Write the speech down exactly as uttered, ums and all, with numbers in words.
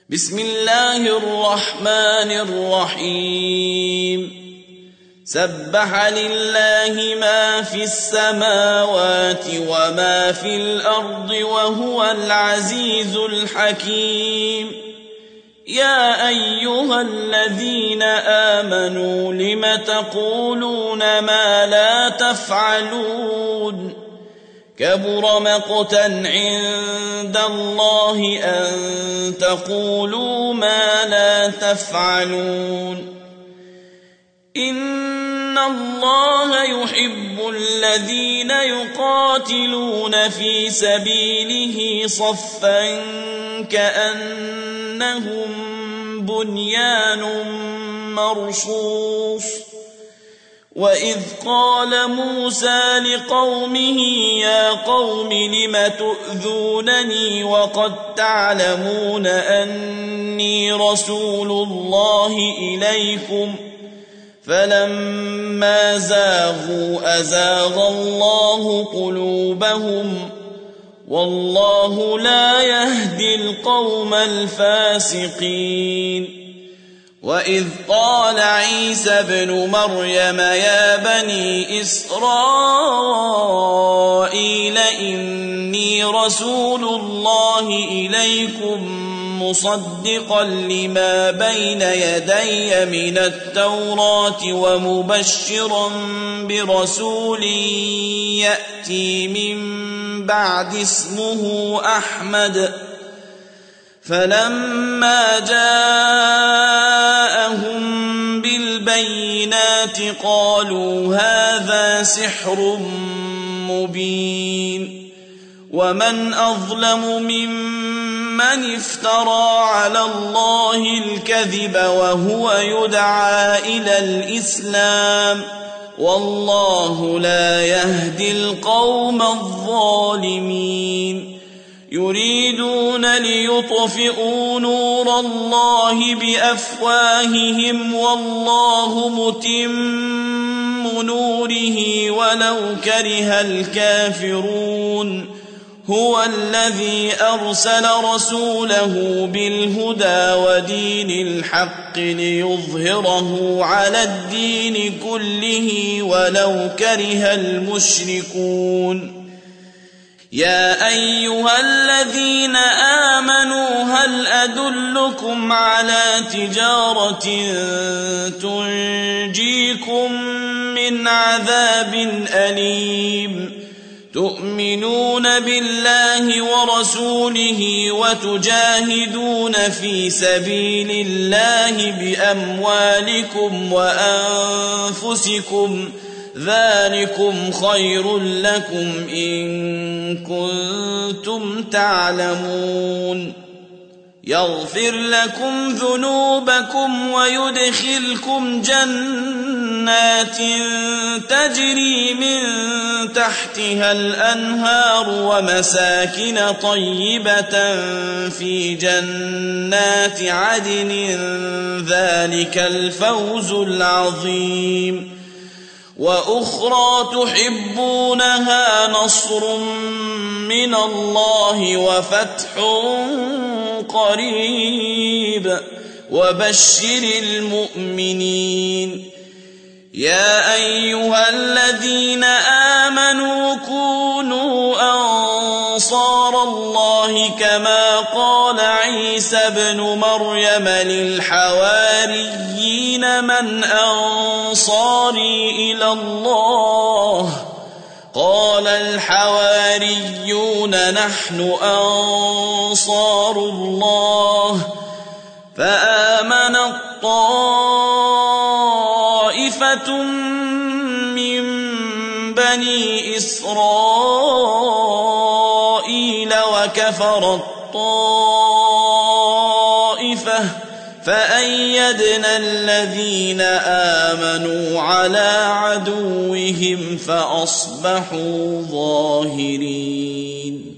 بسم الله الرحمن الرحيم سبح لله ما في السماوات وما في الأرض وهو العزيز الحكيم يا أيها الذين آمنوا لم تقولون ما لا تفعلون كبر مقتا عند الله أن تقولوا ما لا تفعلون إن الله يحب الذين يقاتلون في سبيله صفا كأنهم بنيان مرصوص وإذ قال موسى لقومه يا قوم لم تؤذونني وقد تعلمون أني رسول الله إليكم فلما زاغوا أزاغ الله قلوبهم والله لا يهدي القوم الفاسقين وإذ قال عيسى ابن مريم يا بني إسرائيل إني رسول الله إليكم مصدقا لما بين يدي من التوراة ومبشرا برسول يأتي من بعد اسمه أحمد فلما جاءهم بالبينات قالوا هذا سحر مبين ومن أظلم ممن افترى على الله الكذب وهو يدعى إلى الإسلام والله لا يهدي القوم الظالمين يريدون ليطفئوا نور الله بأفواههم والله متم نوره ولو كره الكافرون هو الذي أرسل رسوله بالهدى ودين الحق ليظهره على الدين كله ولو كره المشركون يا أيها الذين آمنوا هل أدلكم على تجارة تنجيكم من عذاب أليم تؤمنون بالله ورسوله وتجاهدون في سبيل الله بأموالكم وأنفسكم ذلكم خير لكم إن كنتم تعلمون يغفر لكم ذنوبكم ويدخلكم جنات تجري من تحتها الأنهار ومساكن طيبة في جنات عدن ذلك الفوز العظيم وأخرى تحبونها نصر من الله وفتح قريب وبشر المؤمنين يا أيها الذين آمنوا كونوا أنصار الله كما قال عيسى ابن مريم للحواريين من أنصاري إلى الله قال الحواريون نحن أنصار الله فآمن الطائفة من بني إسرائيل وكفر الطائفة فأيدنا الذين آمنوا على عدوهم فأصبحوا ظاهرين